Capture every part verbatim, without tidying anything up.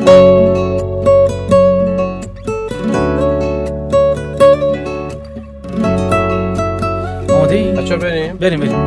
بچه بریم؟ بریم بریم.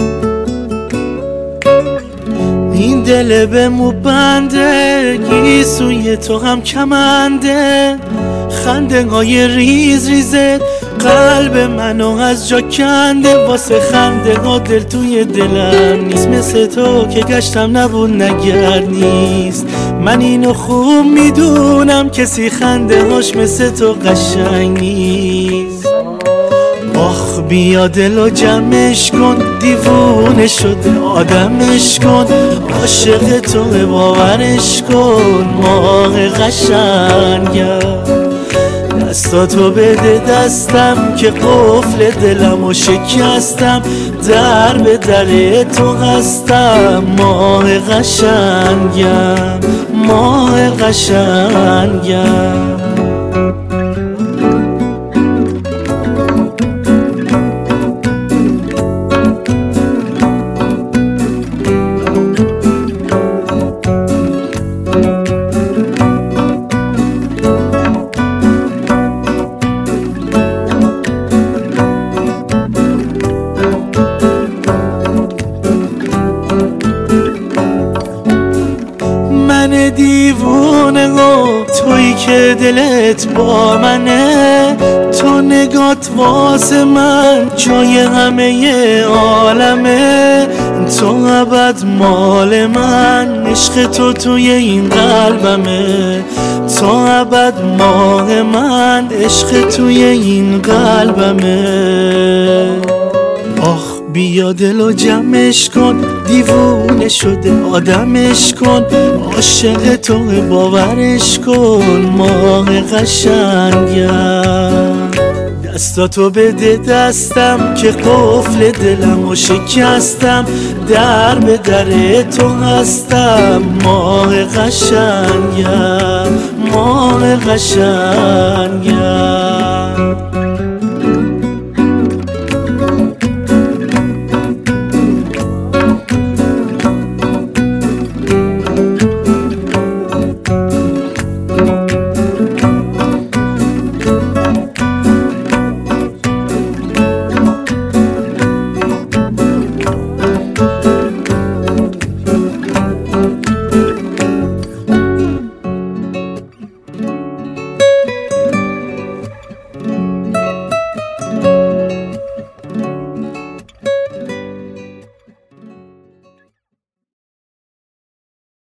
این دل به مو بنده، گیسوی تو هم کمنده، خنده های ریز ریزه قلب منو از جا کنده. واسه خنده ها دل توی دلم نیست، مثل تو که گشتم نبود نگر نیست. من اینو خوب میدونم کسی خنده هاش مثل تو قشنگ نیست. آخ بیا دلو جمعش کن، دیوونه شده آدمش کن، عاشق تو باورش کن ماه قشنگم. دستاتو بده دستم که قفل دلمو شکستم، در به در تو هستم ماه قشنگم، ماه قشنگم. من دیوونه و تویی که دلت با منه، تو نگات واسه من جای همه عالمه، تو ابد مال من، عشق تو توی این قلبمه، تو ابد ماه من، عشق توی این قلبمه. آخ بیا دلو جمعش کن، دیوونه شده آدمش کن، عاشق تو باورش کن ماه قشنگم. دستاتو بده دستم که قفل دلمو شکستم، در به در تو هستم ماه قشنگم، ماه قشنگم.